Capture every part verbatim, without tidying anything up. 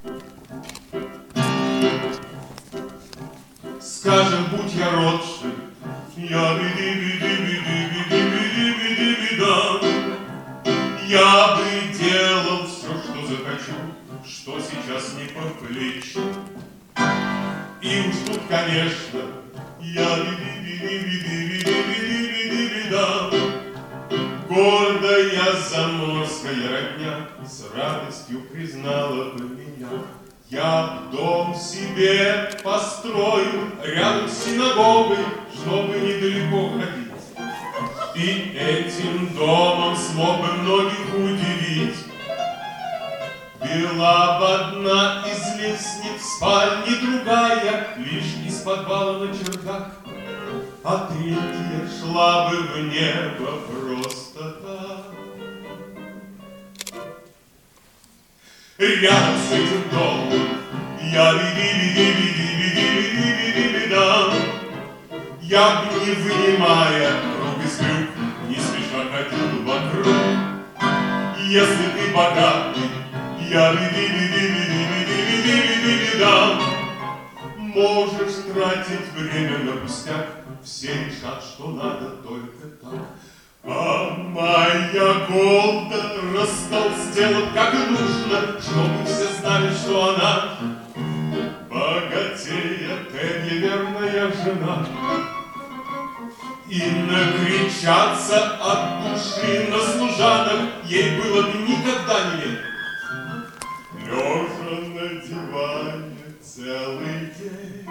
Скажем, будь я Ротшильд, я би-ди-би-ди-би-ди-би-ди-би-ди-би-ди-да. Я бы делал все, что захочу, что сейчас не по плечу. И уж тут, конечно, я би-ди-би-ди-би-ди-би-ди-би-ди-би-ди-да. Гордая заморская родня с радостью признала бы меня. Я дом себе построю рядом с синагогой, чтобы недалеко ходить. И этим домом смог бы многих удивить. Была бы одна из лестниц в спальне, другая лишь из подвала на чердак, а третья шла бы в небо просто так. Рядом с этим домом я би-ди-би-ди-би-ди-би-ди-би-ди-би-ди-да. Я б, не вынимая рук из брюк, не спеша ходил вокруг. Если ты богатый, я би-ди-би-ди-би-ди-би-ди-би-ди-би-ди-да. Можешь тратить время на пустяк, все решат, что надо только так. А моя голда растолстела, как и нужно, чтобы все знали, что она богатея, Тедди, верная жена. И накричаться от души на служанок ей было бы никогда не лень. Лежа на диване целый день.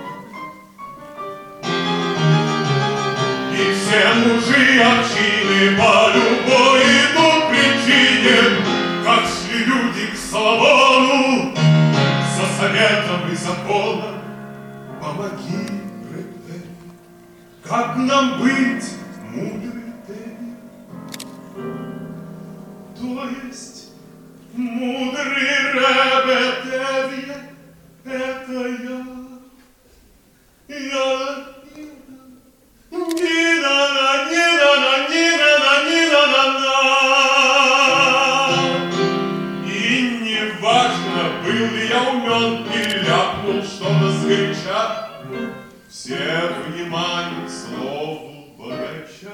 И все мужи общины по любой идут причине, как шли люди к Соломону за советом и законом. Помоги, Рэбе, как нам быть, мудрый Тедди? То есть мудрый Рэбе Тедди, это я, я. И не важно, был ли я умен и ляпнул что-то сгоряча, все внимание к слову богача.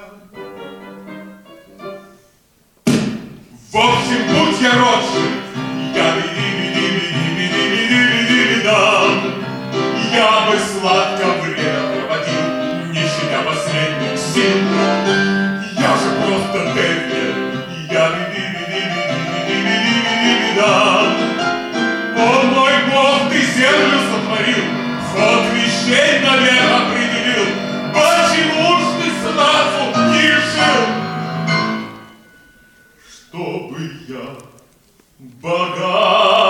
В общем, будь я Ротшильд, я би-ди-би-ди-би-ди-би-ди-би-ди-би-ди-да. Я бы сладко время проводил, не щадя последних сил. Я же просто Тедди, я би-би-би-ди-би-ди-би-ди-би-ди-би-ди-да. О мой Бог, ты землю сотворил, ход вещей навек определил. Почему ж ты сразу не решил, чтобы я богат?